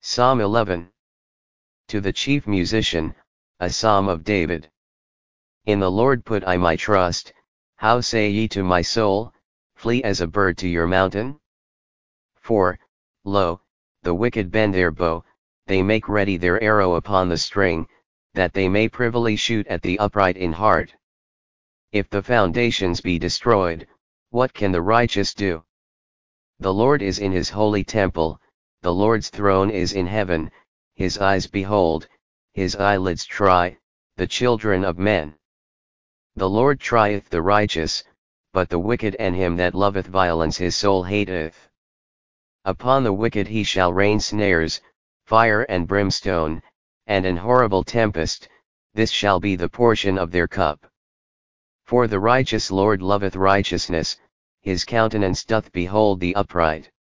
Psalm 11. To the chief musician, a psalm of David. In the Lord put I my trust. How say ye to my soul, flee as a bird to your mountain? For, lo, the wicked bend their bow, they make ready their arrow upon the string, that they may privily shoot at the upright in heart. If the foundations be destroyed, what can the righteous do? The Lord is in his holy temple, the Lord's throne is in heaven, his eyes behold, his eyelids try, the children of men. The Lord trieth the righteous, but the wicked and him that loveth violence his soul hateth. Upon the wicked he shall rain snares, fire and brimstone, and an horrible tempest, this shall be the portion of their cup. For the righteous Lord loveth righteousness, his countenance doth behold the upright.